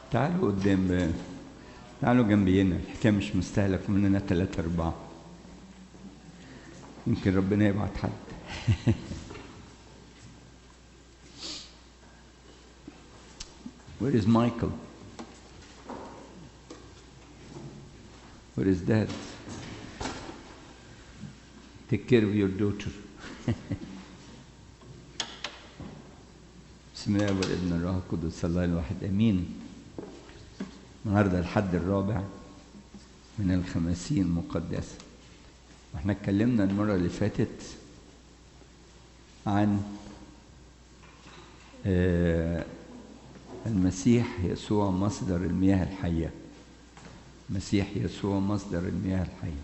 تعالوا قدام بقى. تعالوا جنبينا، الحكاية مش مستهلك مننا 3 4. يمكن ربنا يبعت حد. Where is Michael? Where is Dad? Take care of your daughter. بسم الله والابن الروح القدس الله الواحد امين. النهارده الحد الرابع من الخماسين المقدسه، واحنا اتكلمنا المره اللي فاتت عن المسيح يسوع مصدر المياه الحيه. المسيح يسوع مصدر المياه الحيه.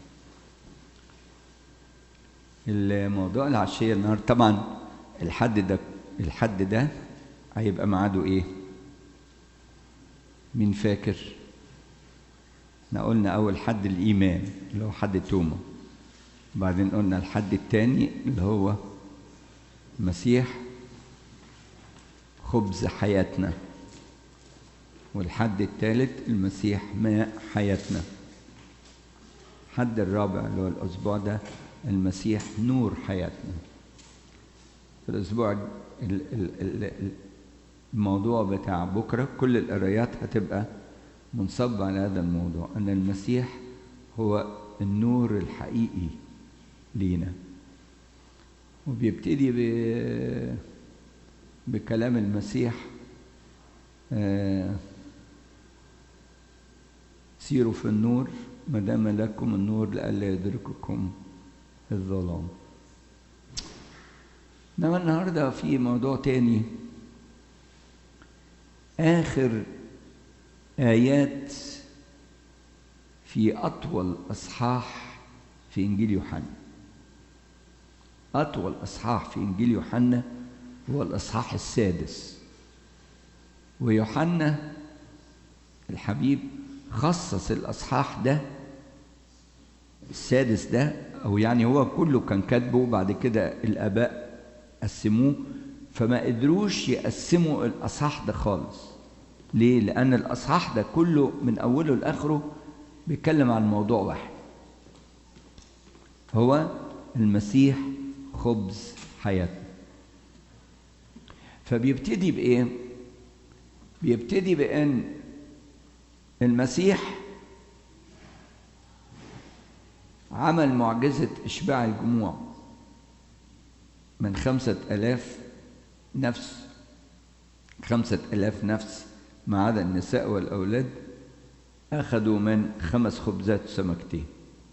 الموضوع العشيه النهارده طبعا الحد ده هيبقى ميعاده ايه؟ مين فاكر؟ احنا قلنا اول حد الايمان اللي هو حد توما، وبعدين قلنا الحد الثاني اللي هو المسيح خبز حياتنا، والحد الثالث المسيح ماء حياتنا. الحد الرابع اللي هو الاسبوع ده المسيح نور حياتنا. في الاسبوع الموضوع بتاع بكرة كل القرايات هتبقى منصبة على هذا الموضوع، أن المسيح هو النور الحقيقي لينا. وبيبتدي بكلام المسيح سيروا في النور ما دام لكم النور لئلا يدرككم الظلام. إنما النهارده في موضوع تاني، آخر آيات في أطول أصحاح في إنجيل يوحنا. أطول أصحاح في إنجيل يوحنا هو الأصحاح السادس، ويوحنا الحبيب خصص الأصحاح ده السادس ده، أو يعني هو كله كان كاتبه، بعد كده الآباء قسموه، فما قدروش يقسموا الأصحاح ده خالص. ليه؟ لأن الأصحاح ده كله من أوله لآخره بيتكلم عن موضوع واحد، هو المسيح خبز حياتنا. فبيبتدي بإيه؟ بيبتدي بأن المسيح عمل معجزة إشباع الجموع من 5000 نفس، 5000 نفس ما عدا النساء والأولاد، أخذوا من 5 خبزات وسمكتين.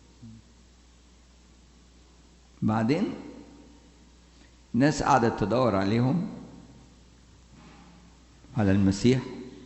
بعدين ناس قعدت تدور عليهم على المسيح،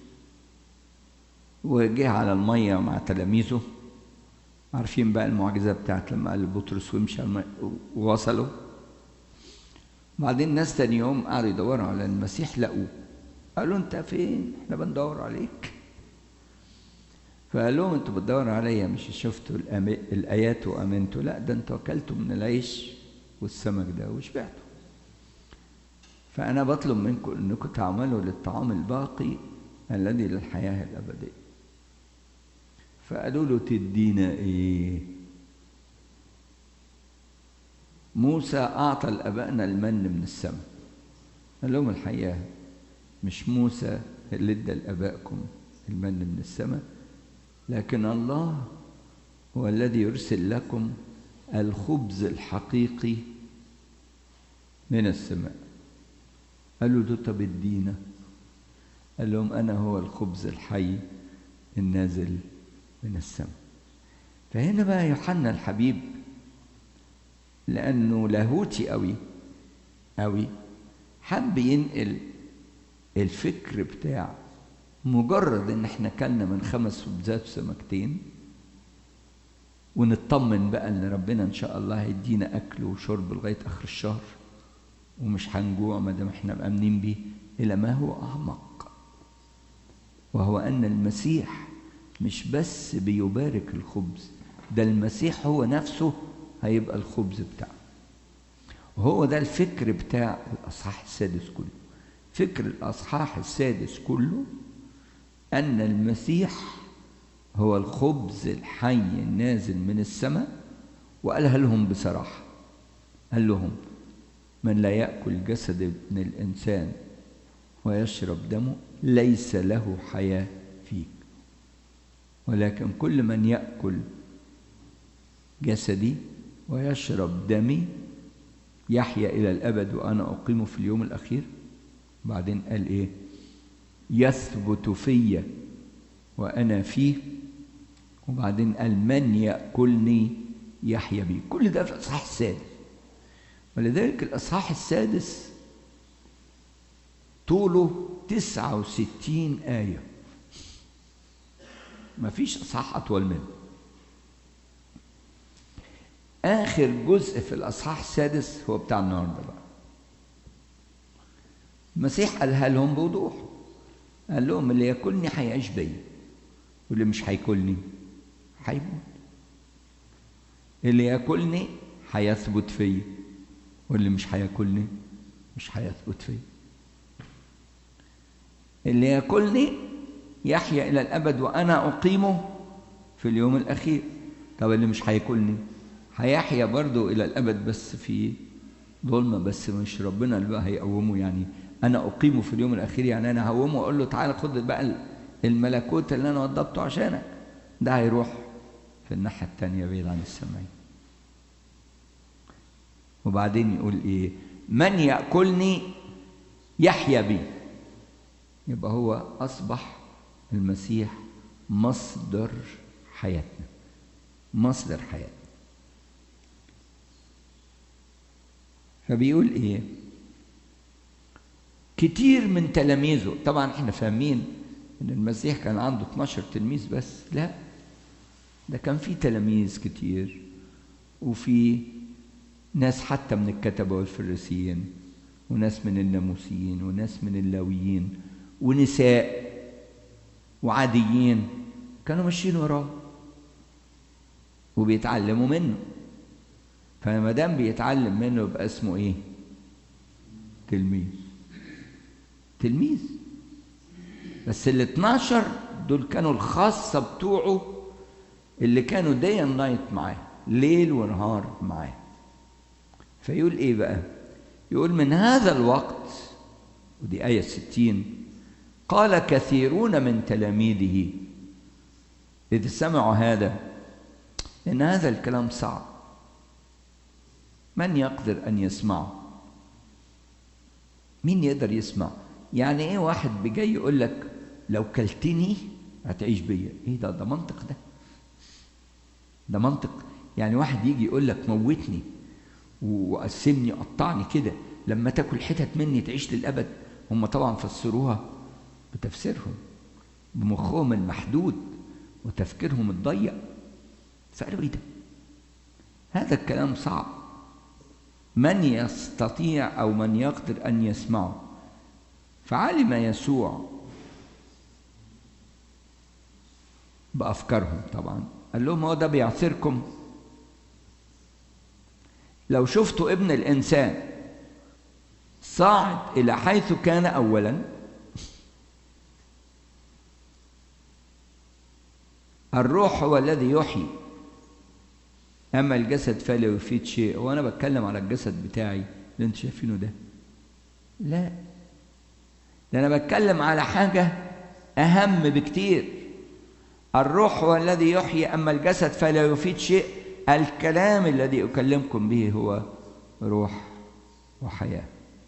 وجه على المية مع تلاميذه. عارفين بقى المعجزة بتاعت لما قال بطرس ويمشي على المية ووصلوا. بعدين ناس تاني يوم قعدوا يدوروا على المسيح، لقوه، قالوا انت فين؟ احنا بندور عليك. فقال لهم انتوا بتدوروا عليا مش شفتوا الايات وامنتوا؟ لا، ده انتوا اكلتوا من العيش والسمك ده وشبعتوا. فانا بطلب منكم انكم تعملوا للطعام الباقي الذي للحياه الابديه. فقالوا له تدينا ايه؟ موسى اعطى لابائنا المن من السماء. قال لهم الحقيقه مش موسى اللي ادى لابائكم المن من السماء، لكن الله هو الذي يرسل لكم الخبز الحقيقي من السماء. قالوا له طب ادينا. قال لهم انا هو الخبز الحي النازل من السماء. فهنا بقى يوحنا الحبيب لانه لاهوتي قوي قوي حب ينقل الفكر بتاع مجرد ان احنا كلنا من 5 خبزات وسمكتين ونطمن بقى ان ربنا ان شاء الله هيدينا اكل وشرب لغايه اخر الشهر ومش هنجوع ما دام احنا مأمنين بيه، الى ما هو اعمق، وهو ان المسيح مش بس بيبارك الخبز، ده المسيح هو نفسه هيبقى الخبز بتاعه. وهو ده الفكر بتاع الاصحاح السادس كله. فكر الاصحاح السادس كله أن المسيح هو الخبز الحي النازل من السماء، وقالها لهم بصراحة، قال لهم: من لا يأكل جسد ابن الإنسان ويشرب دمه ليس له حياة فيك، ولكن كل من يأكل جسدي ويشرب دمي يحيا إلى الأبد وأنا أقيمه في اليوم الأخير. بعدين قال إيه؟ يثبت في وأنا فيه. وبعدين قال: من يأكلني يحيا بي. كل ده في الإصحاح السادس. ولذلك الإصحاح السادس طوله 69 آية، ما فيش إصحاح أطول منه. آخر جزء في الأصحاح السادس هو بتاع النهارده بقى. المسيح قالها لهم بوضوح، قال لهم: اللي ياكلني هيعيش بيا، واللي مش هياكلني هيموت. اللي ياكلني هيثبت فيا، واللي مش هياكلني مش هيثبت فيا. اللي ياكلني يحيا إلى الأبد وأنا أقيمه في اليوم الأخير. طب اللي مش هياكلني هيحيا برضه إلى الأبد بس في ظلمة، بس مش ربنا اللي بقى هيقومه. يعني أنا أقيمه في اليوم الأخير، يعني أنا هقومه وأقول له: تعالى خد بقى الملكوت اللي أنا وضبته عشانك. ده هيروح في الناحية التانية بعيد عن السماء. وبعدين يقول إيه؟ من يأكلني يحيا بي. يبقى هو أصبح المسيح مصدر حياتنا، مصدر حياتنا. فبيقول إيه؟ كتير من تلاميذه، طبعا احنا فاهمين ان المسيح كان عنده 12 تلميذ بس، لا، ده كان في تلاميذ كتير، وفي ناس حتى من الكتبة والفريسيين، وناس من الناموسيين، وناس من اللاويين، ونساء وعاديين كانوا ماشيين وراه وبيتعلموا منه. فما دام بيتعلم منه يبقى اسمه ايه؟ تلميذ. تلميذ. بس ال 12 دول كانوا الخاصة بتوعه، اللي كانوا day and night معاه، ليل ونهار معاه. فيقول ايه بقى؟ يقول: من هذا الوقت، ودي آية 60، قال كثيرون من تلاميذه إذ سمعوا هذا إن هذا الكلام صعب، من يقدر أن يسمعه؟ مين يقدر يسمع؟ يعني إيه واحد بيجي يقول لك لو كلتني هتعيش بيا؟ إيه ده؟ ده منطق ده؟ ده منطق؟ يعني واحد يجي يقول لك موتني وقسمني قطعني كده، لما تاكل حتت مني تعيش للأبد. هم طبعا فسروها بتفسيرهم، بمخهم المحدود وتفكيرهم الضيق، فقالوا ايه ده؟ هذا الكلام صعب، من يستطيع أو من يقدر أن يسمعه؟ فعلم يسوع بأفكارهم طبعا، قال لهم: هو ده بيعثركم؟ لو شفتوا ابن الإنسان صاعد إلى حيث كان أولا، الروح هو الذي يحيي، أما الجسد فلا يفيد شيء. وأنا بتكلم على الجسد بتاعي اللي أنتوا شايفينه ده؟ لا، ده أنا بتكلم على حاجة أهم بكتير. الروح هو الذي يحيي، أما الجسد فلا يفيد شيء. الكلام الذي أكلمكم به هو روح وحياة.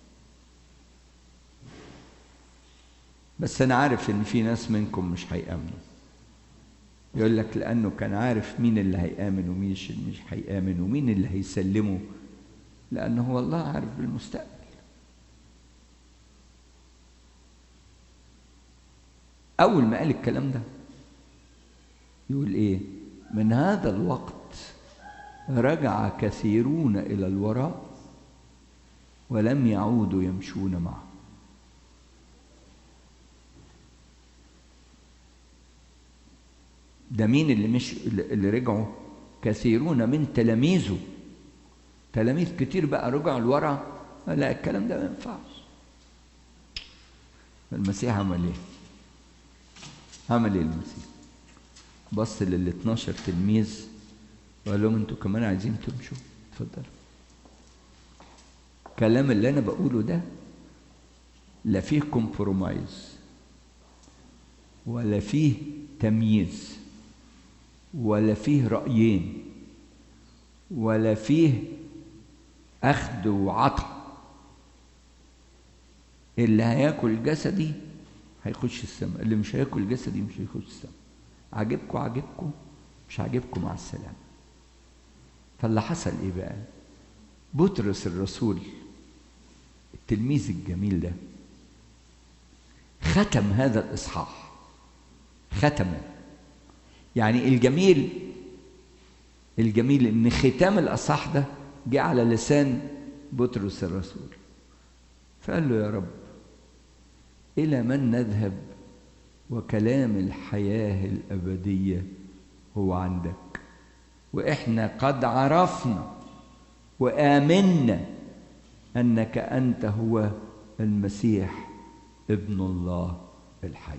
بس أنا عارف إن في ناس منكم مش هيأمنوا. يقول لك لأنه كان عارف مين اللي هيآمن ومين مش هيآمن ومين اللي هيسلمه، لأنه هو الله عارف بالمستقبل. أول ما قال الكلام ده يقول إيه؟ من هذا الوقت رجع كثيرون إلى الوراء ولم يعودوا يمشون معه. ده مين اللي رجعوا؟ كثيرون من تلاميذه. تلاميذ كتير بقى رجعوا لورا. لا، الكلام ده ما ينفعش. المسيح عمل ايه؟ عمل ايه المسيح؟ بص لل 12 تلميذ وقال لهم انتوا كمان عايزين تمشوا؟ اتفضلوا. الكلام اللي انا بقوله ده لا فيه كومبرومايز ولا فيه تمييز ولا فيه رأيين ولا فيه أخذ وعطاء. اللي هياكل جسدي هيخش السماء، اللي مش هياكل جسدي مش هيخش السماء. عجبكم عجبكم، مش عجبكم مع السلامة. فاللي حصل ايه بقى؟ بطرس الرسول التلميذ الجميل ده ختم هذا الإصحاح، ختمه. يعني الجميل ان ختام الأصحاح ده جه على لسان بطرس الرسول، فقال له يا رب إلى من نذهب وكلام الحياة الأبدية هو عندك، وإحنا قد عرفنا وآمنا أنك أنت هو المسيح ابن الله الحي.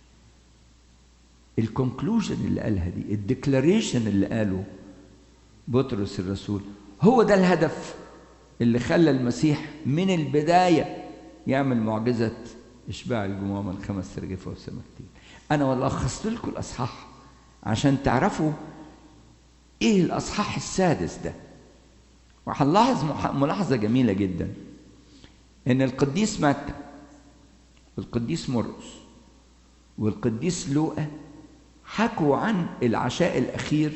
الكونكلوجن اللي قالها دي، الديكلاريشن اللي قاله بطرس الرسول، هو ده الهدف اللي خلى المسيح من البداية يعمل معجزة إشباع الجموع من 5 رغيف وسمكتين. أنا والله لخصت لكم الأصحاح عشان تعرفوا إيه الأصحاح السادس ده. وهنلاحظ ملاحظة جميلة جدا، إن القديس متى والقديس مرقس والقديس لوقا حكوا عن العشاء الأخير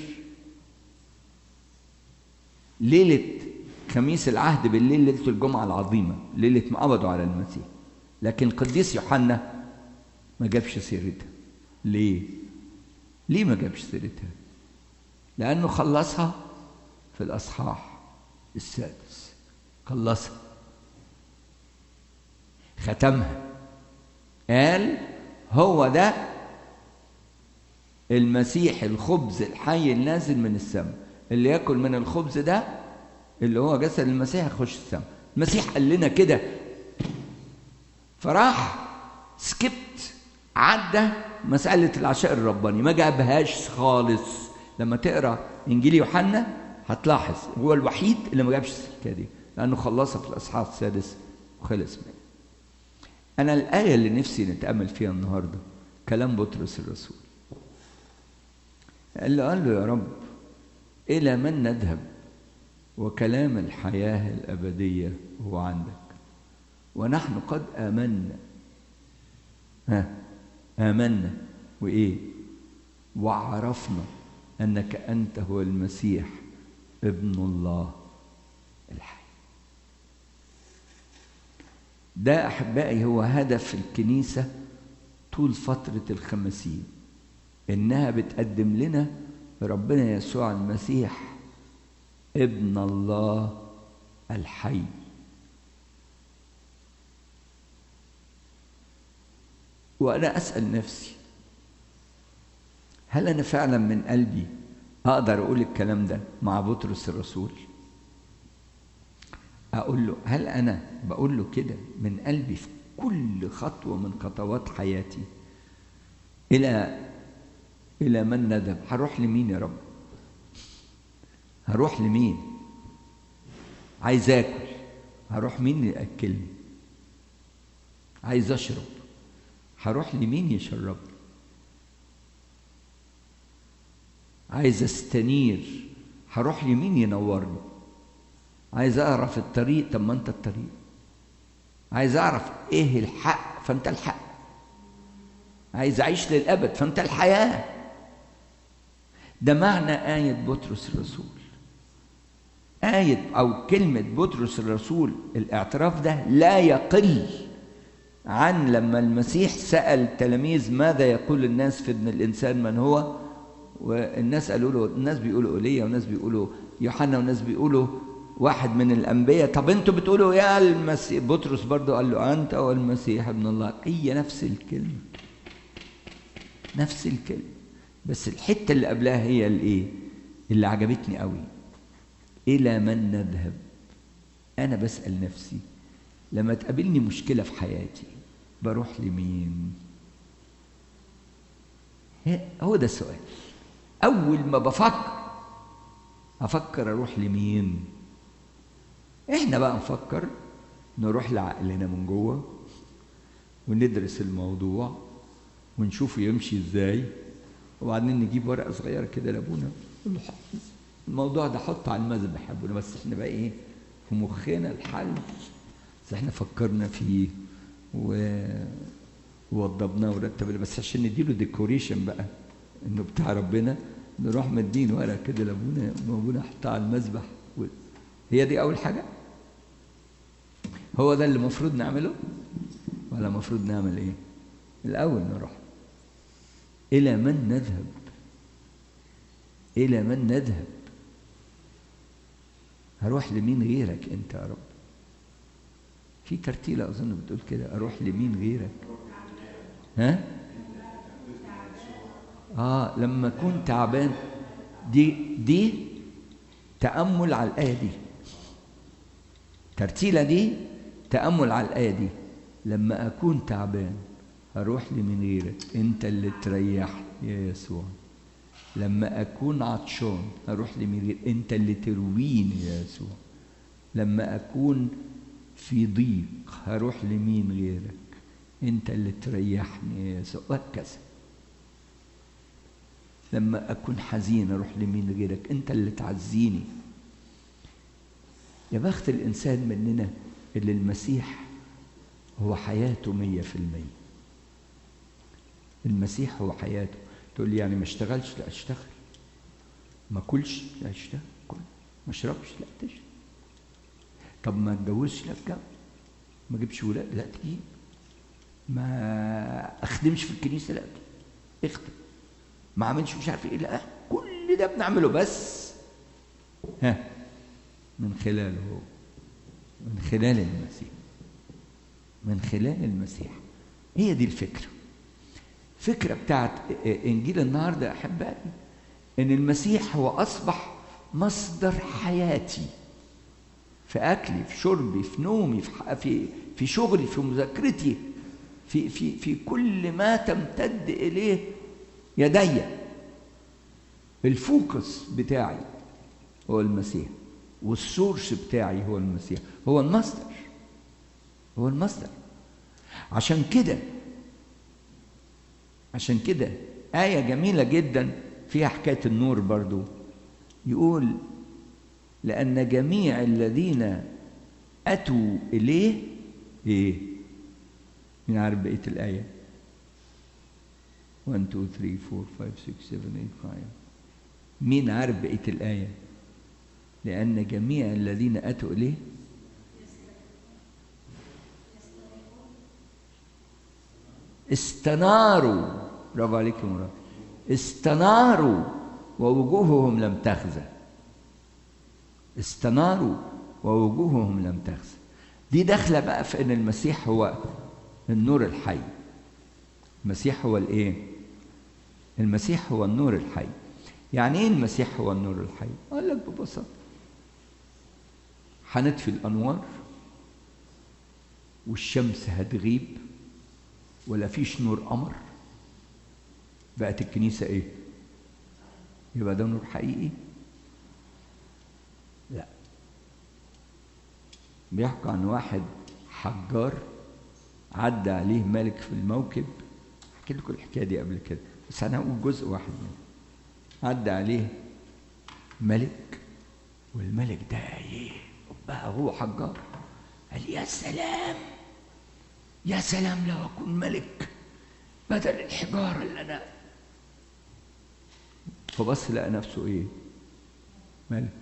ليلة خميس العهد بالليل، ليلة الجمعة العظيمة، ليلة ما قبضوا على المسيح. لكن القديس يوحنا ما جابش سيرتها. ليه ما جابش سيرتها؟ لأنه خلصها في الأصحاح السادس، خلصها، ختمها، قال هو ده المسيح الخبز الحي النازل من السماء، اللي ياكل من الخبز ده اللي هو جسد المسيح يخش السماء. المسيح قال لنا كده، فراح سكبت، عدى مسألة العشاء الرباني، ما جابهاش خالص. لما تقرأ إنجيل يوحنا هتلاحظ هو الوحيد اللي ما جابش السكة دي، لأنه خلصها في الأصحاح السادس وخلص منه. أنا الآية اللي نفسي نتأمل فيها النهاردة كلام بطرس الرسول، قال له يا رب إلى من نذهب وكلام الحياة الأبدية هو عندك، ونحن قد آمنا. آمنا وإيه؟ وعرفنا أنك أنت هو المسيح ابن الله الحي. ده أحبائي هو هدف الكنيسة طول فترة الخمسين، إنها بتقدم لنا ربنا يسوع المسيح ابن الله الحي. وأنا أسأل نفسي، هل أنا فعلا من قلبي أقدر أقول الكلام ده مع بطرس الرسول؟ أقول له، هل أنا بقول له كده من قلبي في كل خطوة من خطوات حياتي؟ إلى من نذهب؟ هروح لمين يا رب؟ هروح لمين؟ عايز آكل، هروح مين يأكلني؟ عايز أشرب، هروح لمين يشربني؟ عايز استنير، هروح لمين ينورني؟ عايز اعرف الطريق، طب ما انت الطريق. عايز اعرف ايه الحق، فانت الحق. عايز اعيش للابد، فانت الحياه. ده معنى آية بطرس الرسول، آية أو كلمة بطرس الرسول. الاعتراف ده لا يقل عن لما المسيح سأل التلاميذ ماذا يقول الناس في ابن الإنسان من هو؟ والناس قالوا له، الناس بيقولوا ايليا، وناس بيقولوا يوحنا، وناس بيقولوا واحد من الانبياء. طب انتوا بتقولوا يا المسيح؟ بطرس برضو قال له انت هو المسيح ابن الله. هي نفس الكلمه، نفس الكلمه، بس الحته اللي قبلها هي الايه اللي عجبتني قوي. الى من نذهب؟ انا بسال نفسي لما تقابلني مشكله في حياتي بروح لمين؟ هو ده السؤال. أول ما أفكر أروح لمين؟ إحنا بقى نفكر نروح لعقلنا من جوه وندرس الموضوع ونشوفه يمشي إزاي، وبعدين نجيب ورقة صغيرة كده لأبونا نقول له الموضوع ده حطه على المذبح يا أبونا، بس إحنا بقى إيه في مخنا الحل، بس إحنا فكرنا فيه ووضبناه ورتبناه، بس عشان نديله ديكوريشن بقى إنه بتاع ربنا نروح مدين ورقة كده لأبونا وأبونا حطها على المذبح. هي دي أول حاجة؟ هو ده اللي المفروض نعمله؟ ولا المفروض نعمل إيه؟ الأول نروح إلى من نذهب؟ إلى من نذهب؟ هروح لمين غيرك أنت يا رب؟ في ترتيلة أظن بتقول كده، أروح لمين غيرك؟ ها؟ لما أكون تعبان. دي تأمل على الآية دي، ترتيلة دي تأمل على الآية دي. لما أكون تعبان هروح لمين غيرك؟ أنت اللي تريحني يا يسوع. لما أكون عطشان هروح لمين غيرك؟ أنت اللي ترويني يا يسوع. لما أكون في ضيق هروح لمين غيرك؟ أنت اللي تريحني يا يسوع. وهكذا. لما أكون حزين أروح لمين غيرك؟ أنت اللي تعزيني. يا بخت الإنسان مننا اللي المسيح هو حياته 100%. المسيح هو حياته. تقول لي يعني ما اشتغلش؟ لا اشتغل. ما اكلش؟ لا اشتغل كل. ما اشربش؟ لا تشرب. طب ما اتجوزش؟ لا اتجوز. ما اجيبش ولاد؟ لا تجيب. ما اخدمش في الكنيسه؟ لا اخدم. ما عملش مش عارف ايه؟ لا كل ده بنعمله بس من خلاله هو، من خلال المسيح، من خلال المسيح. هي دي الفكره. فكرة بتاعت إنجيل النهاردة يا أحبائي إن المسيح هو أصبح مصدر حياتي، في أكلي، في شربي، في نومي، في شغلي، في مذاكرتي، في كل ما تمتد إليه يدي. الفوكس بتاعي هو المسيح، والسورس بتاعي هو المسيح، هو المصدر، هو المصدر. عشان كده آية جميلة جدا فيها حكاية النور برضو، يقول لأن جميع الذين أتوا إليه إيه؟ مين عارف بقية الآية؟ 1 2 3 4 5 6 7 8 9. مين عارف بقية الآية؟ لأن جميع الذين أتوا إليه استناروا. برافو عليك يا مراد. استناروا ووجوههم لم تخزى. استناروا ووجوههم لم تخزى. دي داخله بقى في ان المسيح هو النور الحي. المسيح هو الايه؟ المسيح هو النور الحي. يعني ايه المسيح هو النور الحي؟ اقول لك ببساطه، هنطفي الانوار والشمس هتغيب ولا فيش نور قمر، بقت الكنيسة ايه؟ يبقى ده نور حقيقي؟ لا. بيحكوا عن واحد حجار عدى عليه ملك في الموكب. احكي لكم الحكاية دي قبل كده بس انا هقول جزء واحد منها. عدى عليه ملك، والملك ده ايه بقى؟ هو حجار. قال يا سلام، يا سلام لو أكون ملك بدل الحجارة اللي أنا. فبص لقى نفسه إيه؟ ملك.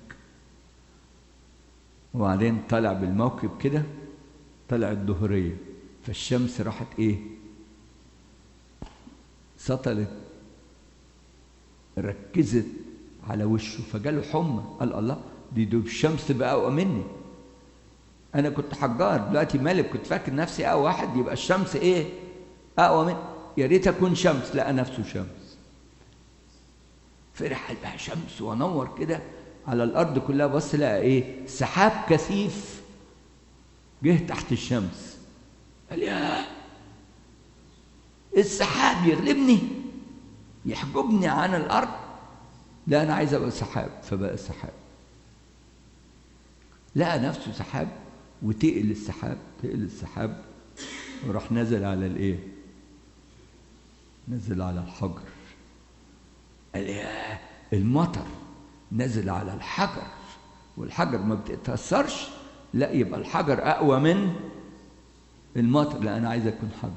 وبعدين طلع بالموكب كده، طلع الظهرية، فالشمس راحت إيه؟ سطلت، ركزت على وشه فجاله حمى. قال الله، دي الشمس تبقى أقوى مني. أنا كنت حجار، دلوقتي ملك، كنت فاكر نفسي أقوى واحد، يبقى الشمس إيه؟ أقوى مني. يا ريت أكون شمس. لقى نفسه شمس. فرح بقى شمس ونور كده على الأرض كلها. بص لقى إيه؟ سحاب كثيف جه تحت الشمس. قال يا السحاب يغلبني؟ يحجبني عن الأرض. لا أنا عايز أبقى سحاب، فبقى سحاب. لقى نفسه سحاب وتقل السحاب، تقل السحاب، وراح نزل على الإيه؟ نزل على الحجر. قال ياه، المطر نزل على الحجر، والحجر ما بتتأثرش. لا، يبقى الحجر أقوى من المطر. لا أنا عايز أكون حجر.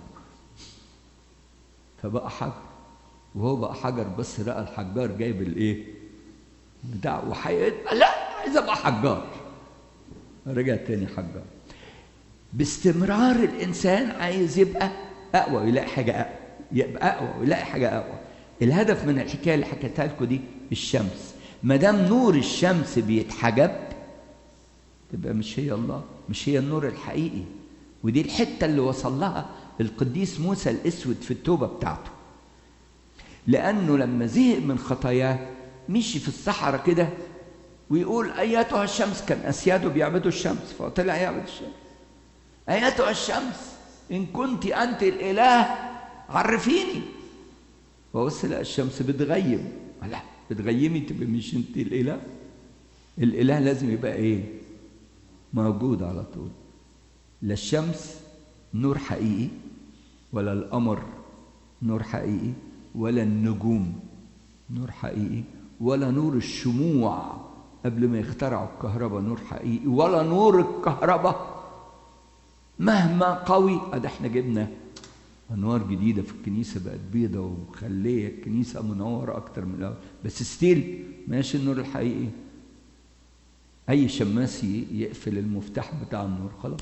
فبقى حجر، وهو بقى حجر بس لقى الحجار جايب الإيه؟ بتاع لا عايز أبقى حجار. رجع تاني حجار. باستمرار الإنسان عايز يبقى أقوى ويلاقي حاجة أقوى، يبقى أقوى ويلاقي حاجة أقوى. الهدف من الحكاية اللي حكيتها لكم دي الشمس. ما دام نور الشمس بيتحجب تبقى مش هي الله، مش هي النور الحقيقي. ودي الحتة اللي وصل لها القديس موسى الأسود في التوبة بتاعته، لأنه لما زهق من خطاياه مشي في الصحراء كده ويقول أيتها الشمس. كان أسياده بيعبدوا الشمس، فطلع يعبد الشمس. أيتها الشمس إن كنت أنت الإله عرفيني. وبص لقى الشمس بتغيم. لا، بتغيمي تبقى مش أنت الإله. الإله لازم يبقى إيه؟ موجود على طول. لا الشمس نور حقيقي، ولا القمر نور حقيقي، ولا النجوم نور حقيقي، ولا نور الشموع قبل ما يخترعوا الكهرباء نور حقيقي، ولا نور الكهرباء مهما قوي. ده احنا جبنا انوار جديده في الكنيسه بقت بيضه ومخليه الكنيسه منوره اكتر من الاول، بس ستيل ماشي النور الحقيقي. اي شماس يقفل المفتاح بتاع النور خلاص،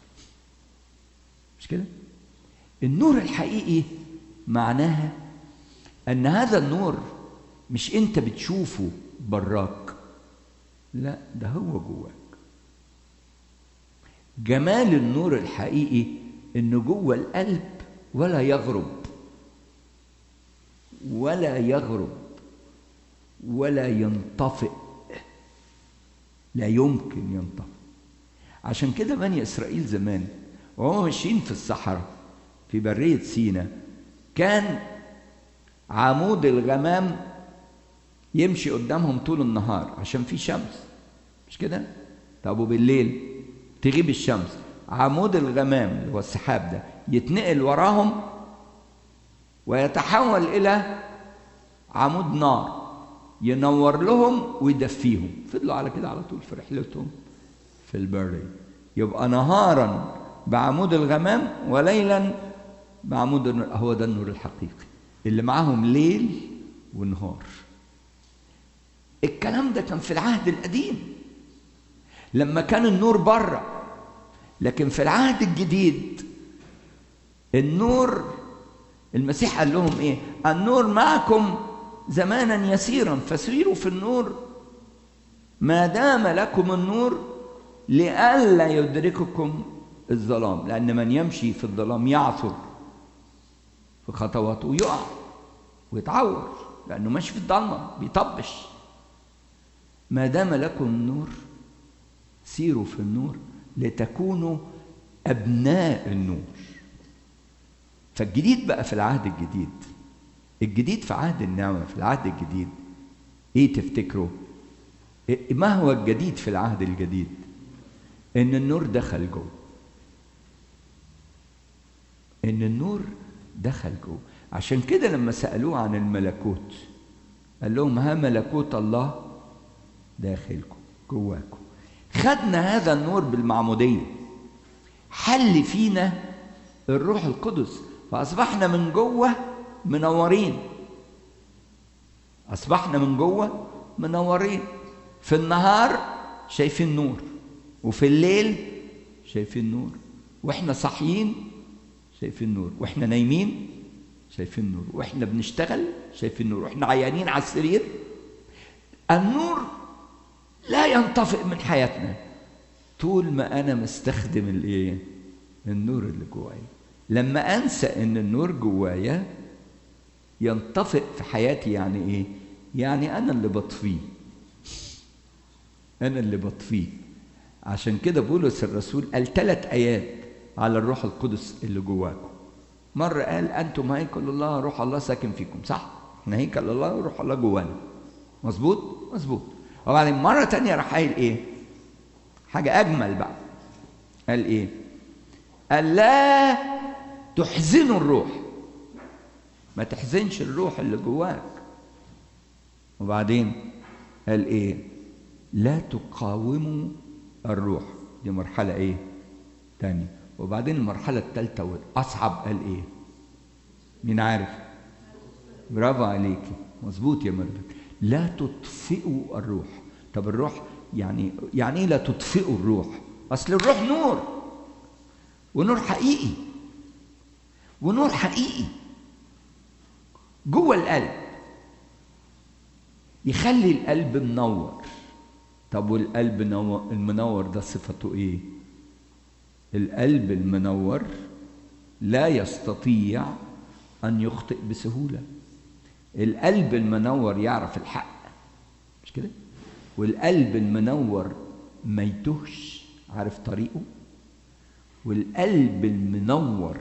مش كده؟ النور الحقيقي معناها ان هذا النور مش انت بتشوفه براك، لا ده هو جواك. جمال النور الحقيقي انه جوه القلب ولا يغرب ولا يغرب ولا ينطفئ، لا يمكن ينطفئ. عشان كده بني اسرائيل زمان وهم ماشيين في الصحراء في برية سينا كان عمود الغمام يمشي قدامهم طول النهار عشان في شمس، مش كده؟ طب وبالليل تغيب الشمس، عمود الغمام اللي هو السحاب ده يتنقل وراهم ويتحول إلى عمود نار ينور لهم ويدفيهم. فضلوا على كده على طول في رحلتهم في البرية. يبقى نهارا بعمود الغمام وليلا بعمود النور. هو ده النور الحقيقي اللي معاهم ليل ونهار. الكلام ده كان في العهد القديم لما كان النور بره، لكن في العهد الجديد النور المسيح قال لهم ايه؟ النور معكم زمانا يسيرا فسيروا في النور ما دام لكم النور لئلا يدرككم الظلام، لأن من يمشي في الظلام يعثر في خطواته ويقع ويتعور لأنه ماشي في الضلمة بيطبش. ما دام لكم النور سيروا في النور لتكونوا أبناء النور. فالجديد بقى في العهد الجديد، الجديد في عهد النعمة في العهد الجديد ايه تفتكروا؟ ما هو الجديد في العهد الجديد؟ ان النور دخل جوه، ان النور دخل جوه. عشان كده لما سألوه عن الملكوت قال لهم ها ملكوت الله داخلكم جواكم. خدنا هذا النور بالمعمودية، حل فينا الروح القدس فأصبحنا من جوه منورين. أصبحنا من جوه منورين. في النهار شايفين نور، وفي الليل شايفين نور، وإحنا صاحيين شايفين نور، وإحنا نايمين شايفين نور، وإحنا بنشتغل شايفين نور، وإحنا عيانين على السرير. النور لا ينطفئ من حياتنا طول ما أنا مستخدم الإيه؟ النور اللي جوايا. لما أنسى إن النور جوايا ينطفئ في حياتي. يعني إيه؟ يعني أنا اللي بطفيه، أنا اللي بطفيه. عشان كده بولس الرسول قال 3 آيات على الروح القدس اللي جواكم. مرة قال أنتم هيكل الله، روح الله ساكن فيكم، صح؟ احنا هيكل الله وروح الله جوانا. مظبوط مظبوط. وبعدين مرة تانية راح قايل ايه؟ حاجة أجمل بقى. قال ايه؟ قال لا تحزنوا الروح. ما تحزنش الروح اللي جواك. وبعدين قال ايه؟ لا تقاوموا الروح. دي مرحلة ايه؟ تانية. وبعدين المرحلة الثالثة والأصعب قال ايه؟ مين عارف؟ برافو عليكي، مظبوط يا مريم. لا تطفئوا الروح. طب الروح يعني ايه لا تطفئوا الروح؟ اصل الروح نور، ونور حقيقي، ونور حقيقي جوه القلب يخلي القلب منور. طب والقلب المنور ده صفته ايه؟ القلب المنور لا يستطيع ان يخطئ بسهوله. القلب المنور يعرف الحق، مش كده؟ والقلب المنور ما يتوهش، عارف طريقه. والقلب المنور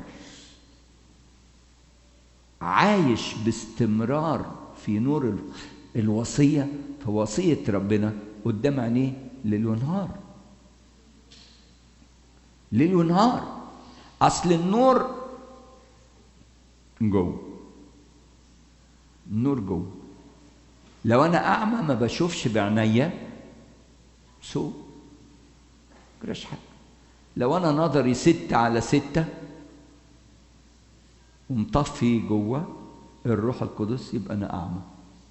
عايش باستمرار في نور الوصية. فوصية ربنا قدام عينيه ليل ونهار، ليل ونهار. أصل النور جوه، النور جوه. لو أنا أعمى ما بشوفش بعينيا مجراش حاجة. لو أنا نظري 6/6 ومطفي جوه الروح القدس يبقى أنا أعمى.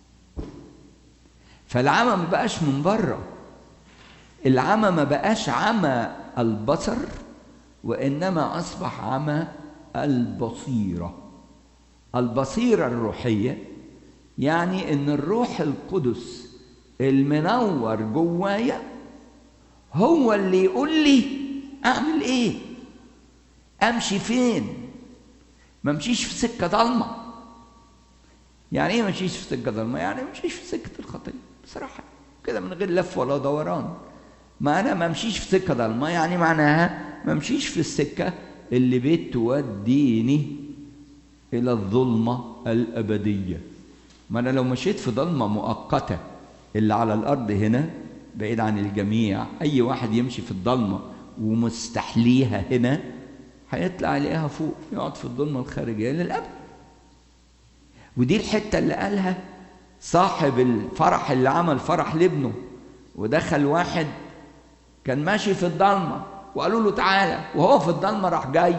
فالعمى ما بقاش من بره، العمى ما بقاش عمى البصر، وإنما أصبح عمى البصيرة. البصيرة الروحية يعني إن الروح القدس المنور جوايا هو اللي يقول لي أعمل إيه، أمشي فين. ما امشيش في سكة ضلمة. يعني إيه ما امشيش في سكة ضلمة؟ يعني ما امشيش في سكة الخطية بصراحة كده من غير لف ولا دوران. ما أنا ما امشيش في سكة ضلمة يعني معناها ما امشيش في السكة اللي بتوديني إلى الظلمة الأبدية. ما أنا لو مشيت في ضلمة مؤقتة اللي على الأرض هنا بعيد عن الجميع، أي واحد يمشي في الضلمة ومستحليها هنا هيطلع عليها فوق يقعد في الظلمة الخارجية للأبد. ودي الحتة اللي قالها صاحب الفرح اللي عمل فرح لابنه، ودخل واحد كان ماشي في الضلمة وقالوا له تعالى، وهو في الضلمة راح جاي.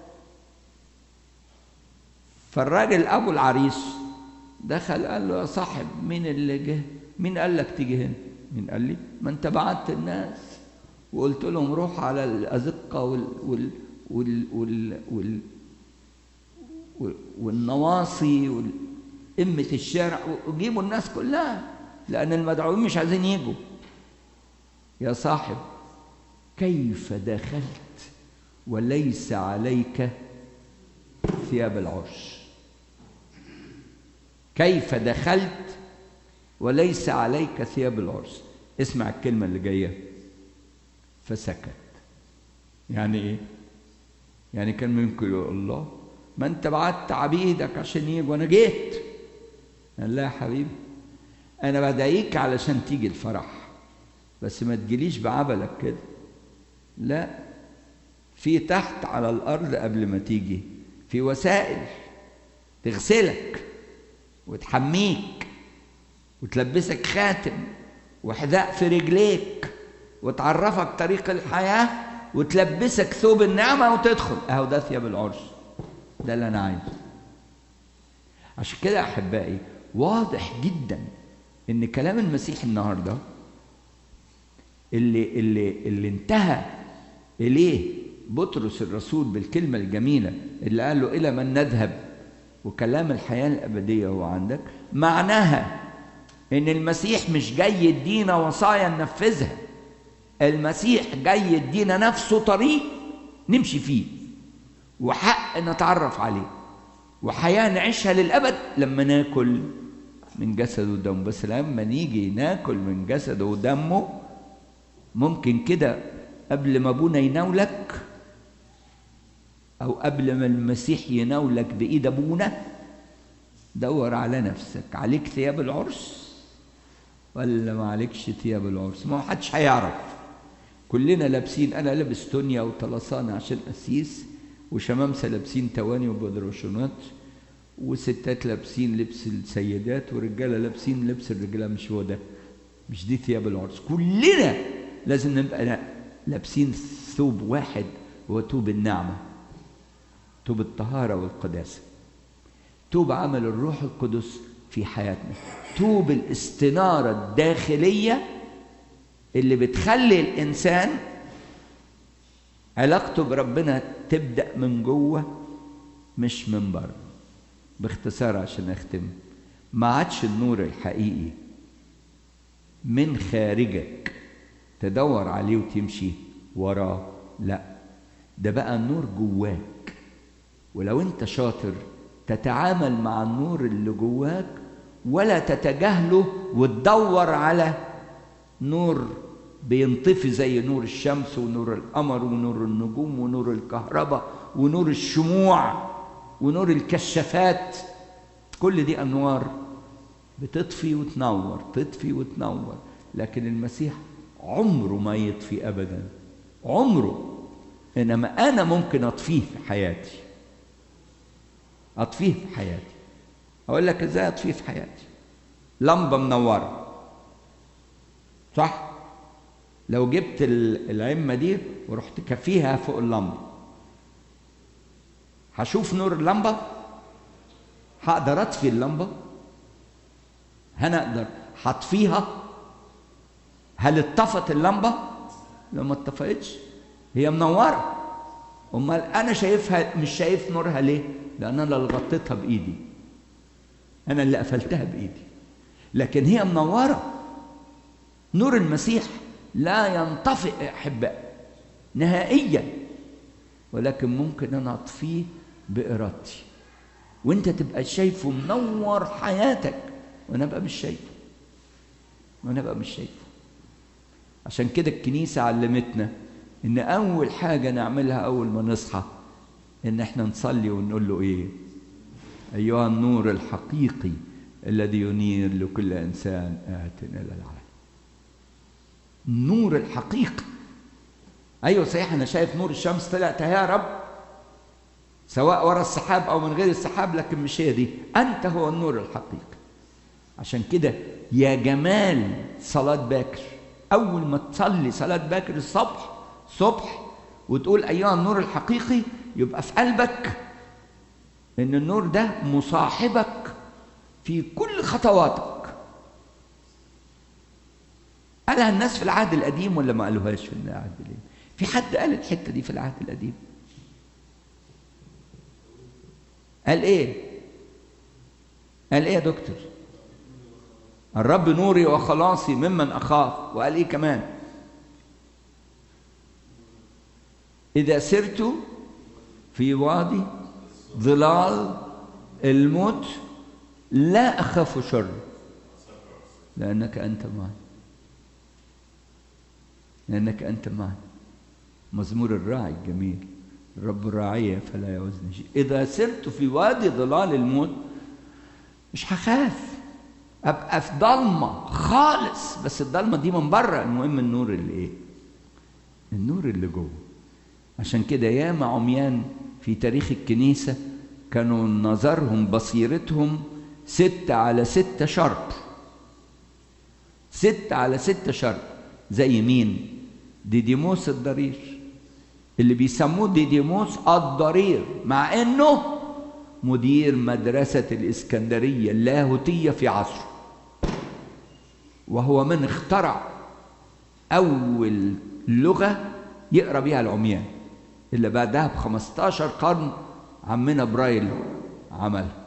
فالراجل أبو العريس دخل قال له يا صاحب مين اللي جه؟ مين قال لك تيجي هنا؟ مين قال لي؟ ما انت بعت الناس وقلت لهم روح على الأزقة والنواصي وإمة الشارع وجيبوا الناس كلها لأن المدعوين مش عايزين يجوا. يا صاحب كيف دخلت وليس عليك ثياب العرش؟ كيف دخلت وليس عليك ثياب العرس؟ اسمع الكلمة اللي جاية. فسكت. يعني ايه؟ يعني كان ممكن يقول الله ما انت بعت عبيدك عشان يجوا وانا جيت. قال لا يا حبيبي انا بدعيك علشان تيجي الفرح، بس ما تجيليش بعبلك كده. لا، في تحت على الارض قبل ما تيجي في وسائل تغسلك وتحميك وتلبسك خاتم وحذاء في رجليك وتعرفك طريق الحياة وتلبسك ثوب النعمة وتدخل. اهو ده ثياب العرس، ده اللي انا عايزه. عشان كده احبائي واضح جدا ان كلام المسيح النهارده اللي انتهى اليه بطرس الرسول بالكلمة الجميلة اللي قال له الى من نذهب وكلام الحياة الأبدية هو عندك، معناها إن المسيح مش جاي يدينا وصايا ننفذها. المسيح جاي يدينا نفسه طريق نمشي فيه، وحق نتعرف عليه، وحياة نعيشها للأبد لما ناكل من جسده ودمه. بس لما نيجي ناكل من جسده ودمه ممكن كده قبل ما أبونا يناولك أو قبل ما المسيح يناولك بإيد أبونا دور على نفسك، عليك ثياب العرس ولا ما عليكش ثياب العرس؟ ما حدش هيعرف. كلنا لابسين، انا لابس تونيا وطلسانه عشان قسيس، وشمامسه لابسين تواني وبدروشونات، وستات لابسين لبس السيدات، ورجاله لابسين لبس الرجاله. مش هو ده، مش دي ثياب العرس. كلنا لازم نبقى لابسين ثوب واحد، هو ثوب النعمه، ثوب الطهاره والقداسه، ثوب عمل الروح القدس في حياتنا، ثوب الاستناره الداخليه اللي بتخلي الانسان علاقته بربنا تبدا من جوه مش من بره. باختصار عشان اختم، ما عادش النور الحقيقي من خارجك تدور عليه وتمشي وراه، لا، ده بقى النور جواك. ولو انت شاطر تتعامل مع النور اللي جواك ولا تتجاهله وتدور على نور بينطفي زي نور الشمس ونور القمر ونور النجوم ونور الكهرباء ونور الشموع ونور الكشافات. كل دي أنوار بتطفي وتنور، تطفي وتنور، لكن المسيح عمره ما يطفي أبدا، عمره. إنما أنا ممكن أطفيه في حياتي، أطفيه في حياتي. أقول لك إزاي أطفيه في حياتي؟ لمبة منورة، صح؟ لو جبت العمة دي ورحت كفيها فوق اللمبة، هشوف نور اللمبة؟ هقدر أطفي اللمبة؟ هنقدر هطفيها؟ هل اتطفت اللمبة؟ لو ما اتطفتش هي منورة. أمال أنا شايفها مش شايف نورها ليه؟ لأن أنا اللي غطيتها بإيدي، أنا اللي قفلتها بإيدي، لكن هي منورة. نور المسيح لا ينطفئ أحباء نهائيا، ولكن ممكن أنا أطفيه بإرادتي، وأنت تبقى شايفه منور حياتك وأنا أبقى مش شايفه، وأنا أبقى مش شايفه. عشان كده الكنيسة علمتنا إن أول حاجة نعملها أول ما نصحى إن إحنا نصلي ونقول له إيه؟ أيها النور الحقيقي الذي ينير لكل إنسان آت إلى العالم. النور الحقيقي. أيوة صحيح، أنا شايف نور الشمس طلعت يا رب، سواء ورا السحاب أو من غير السحاب، لكن مش هي دي، أنت هو النور الحقيقي. عشان كده يا جمال صلاة باكر، أول ما تصلي صلاة باكر الصبح وتقول أيها النور الحقيقي، يبقى في قلبك إن النور ده مصاحبك في كل خطواتك. قالها الناس في العهد القديم ولا ما قالوهاش في العهد القديم؟ في حد قال الحتة دي في العهد القديم؟ قال إيه؟ قال إيه يا دكتور؟ الرب نوري وخلاصي ممن أخاف. وقال إيه كمان؟ إذا سرت في وادي ظلال الموت لا أخاف شر لأنك أنت معي، لأنك أنت معي. مزمور الراعي الجميل، الرب راعي فلا يعوزني شيء. إذا سرت في وادي ظلال الموت مش هخاف، أبقى في ضلمة خالص، بس الضلمة دي من بره، المهم النور اللي إيه؟ النور اللي جوه. عشان كده ياما عميان في تاريخ الكنيسة كانوا نظرهم بصيرتهم 6/6 شرط، 6/6 شرط. زي مين؟ ديديموس الضرير، اللي بيسموه ديديموس الضرير، مع انه مدير مدرسة الإسكندرية اللاهوتية في عصره، وهو من اخترع أول لغة يقرأ بها العميان، اللي بعدها ب15 قرن عمنا برايل عملها،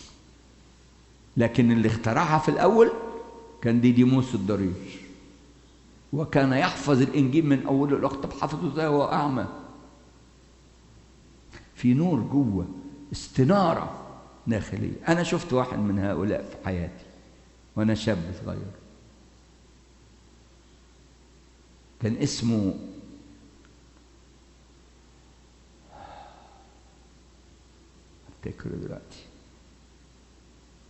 لكن اللي اخترعها في الأول كان ديديموس الضرير، وكان يحفظ الإنجيل من أوله لآخره. طب حفظه ازاي وهو أعمى؟ في نور جوه، استنارة داخلية. أنا شفت واحد من هؤلاء في حياتي وأنا شاب صغير، كان اسمه افتكره دلوقتي،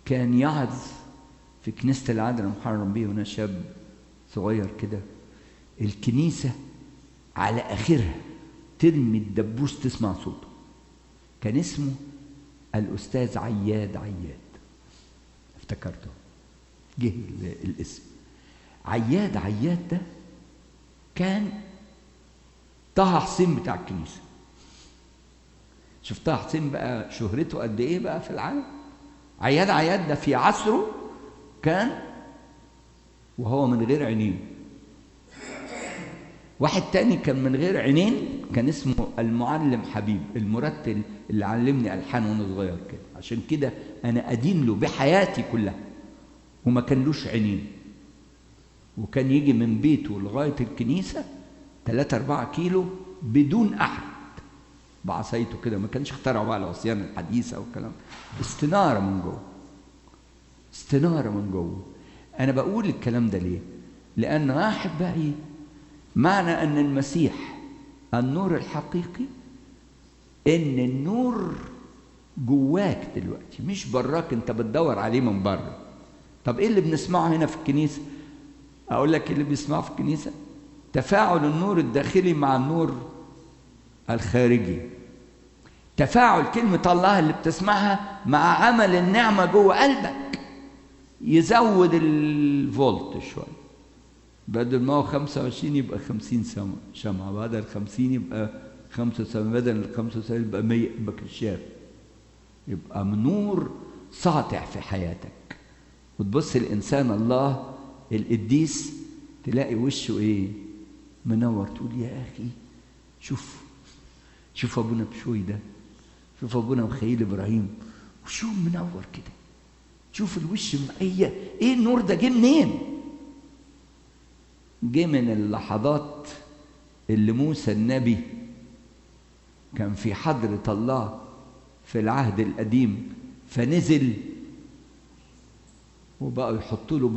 كان يعظ في كنيسة العذراء محرم بيه وأنا شاب صغير كده. الكنيسة على آخرها ترمي الدبوس تسمع صوته. كان اسمه الأستاذ عياد. افتكرته، جه الاسم عياد ده كان طه حسين بتاع الكنيسة. شوف طه حسين بقى شهرته قد ايه بقى في العالم. عياد ده في عصره كان وهو من غير عينين. واحد تاني كان من غير عينين كان اسمه المعلم حبيب، المرتل اللي علمني ألحان وانا صغير كده. عشان كده انا ادين له بحياتي كلها. وما كانلوش عينين، وكان يجي من بيته لغاية الكنيسة 3-4 كيلو بدون أحد بعصايته كده. ما كانش اخترعوا بقى العصيان الحديثة والكلام. استنارة من جوه. أنا بقول الكلام ده ليه؟ لأن أحبائي معنى أن المسيح النور الحقيقي إن النور جواك دلوقتي مش براك، أنت بتدور عليه من بره. طب إيه اللي بنسمعه هنا في الكنيسة؟ أقول لك اللي بيسمعه في الكنيسة تفاعل النور الداخلي مع النور الخارجي. تفاعل كلمة الله اللي بتسمعها مع عمل النعمة جوه قلبك. يزود الفولت شوية، بدل ما هو 25 يبقى 50 شمعة، بدل 50 يبقى 75، بدل 75 يبقى 100، يبقى كشاف، يبقى نور ساطع في حياتك. وتبص الإنسان الله القديس تلاقي وشه إيه؟ منور. تقول يا أخي شوف أبونا بشوي ده، شوف أبونا مخيل إبراهيم وشو منور كده. شوف الوش إيه النور ده؟ جه منين؟ جه من اللحظات اللي موسى النبي كان في حضرة الله في العهد القديم، فنزل وبقوا يحطوا له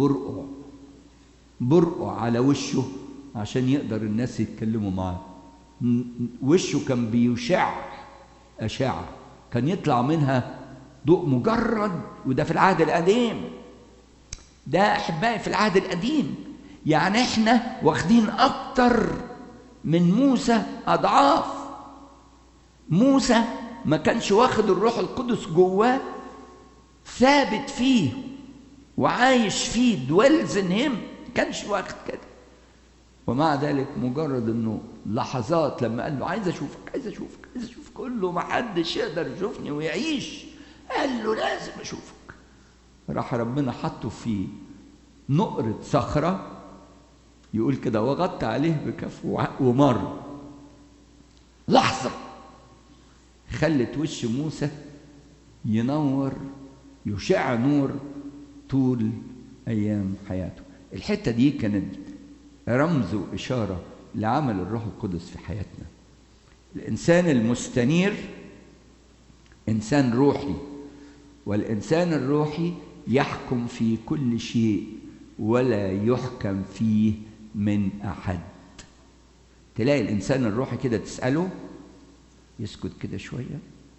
برقع على وشه عشان يقدر الناس يتكلموا معاه. وشه كان بيشع أشعة كان يطلع منها ضوء مجرد. وده في العهد القديم، ده أحبائي في العهد القديم. يعني احنا واخدين أكتر من موسى أضعاف. موسى ما كانش واخد الروح القدس جواه ثابت فيه وعايش فيه dwells in him، كانش واخد كده. ومع ذلك مجرد انه لحظات لما قال له عايز اشوفك قول له ما حدش يقدر يشوفني ويعيش، قال له لازم اشوفك. راح ربنا حطه في نقرة صخرة يقول كده وغطى عليه بكفه ومر. لحظة خلت وش موسى ينور يشع نور طول أيام حياته. الحتة دي كانت رمز وإشارة لعمل الروح القدس في حياتنا. الإنسان المستنير إنسان روحي، والإنسان الروحي يحكم في كل شيء ولا يحكم فيه من أحد. تلاقي الإنسان الروحي كده تسأله يسكت كده شوية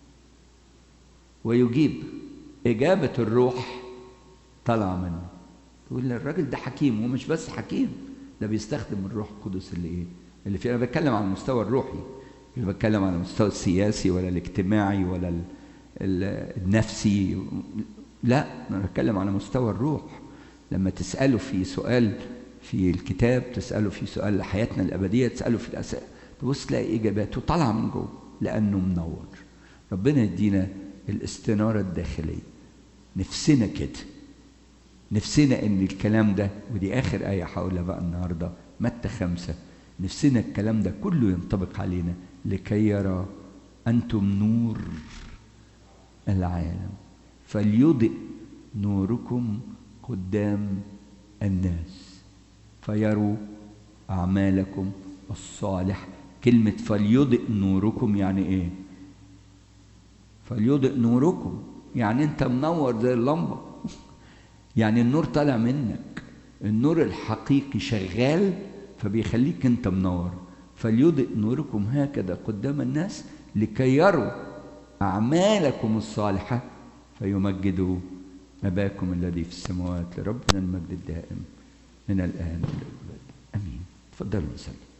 ويجيب إجابة الروح طلع منه. تقول الراجل ده حكيم، ومش بس حكيم، ده بيستخدم الروح القدس اللي فيه. أنا بتكلم على المستوى الروحي، مش بتكلم على المستوى السياسي ولا الاجتماعي ولا النفسي، لا أنا بتكلم على مستوى الروح. لما تسأله في سؤال في الكتاب، تسأله في سؤال لحياتنا الأبدية، تسأله في الأسئلة، تبص تلاقي إجاباته طالعة من جوه لأنه منور. ربنا يدينا الاستنارة الداخلية. نفسنا كده، نفسنا ان الكلام ده، ودي اخر آية هقولها بقى النهاردة، متى 5، نفسنا الكلام ده كله ينطبق علينا. لكي يرى أنتم نور العالم فليضئ نوركم قدام الناس فيروا أعمالكم الصالح. كلمة فليضئ نوركم يعني إيه؟ فليضئ نوركم يعني أنت منور زي اللمبة يعني النور طالع منك، النور الحقيقي شغال فبيخليك أنت منور. فليضئ نوركم هكذا قدام الناس لكي يروا أعمالكم الصالحة فيمجدوا أباكم الذي في السماوات، لربنا المجد الدائم من الآن إلى الأبد. آمين. تفضلوا نصلي.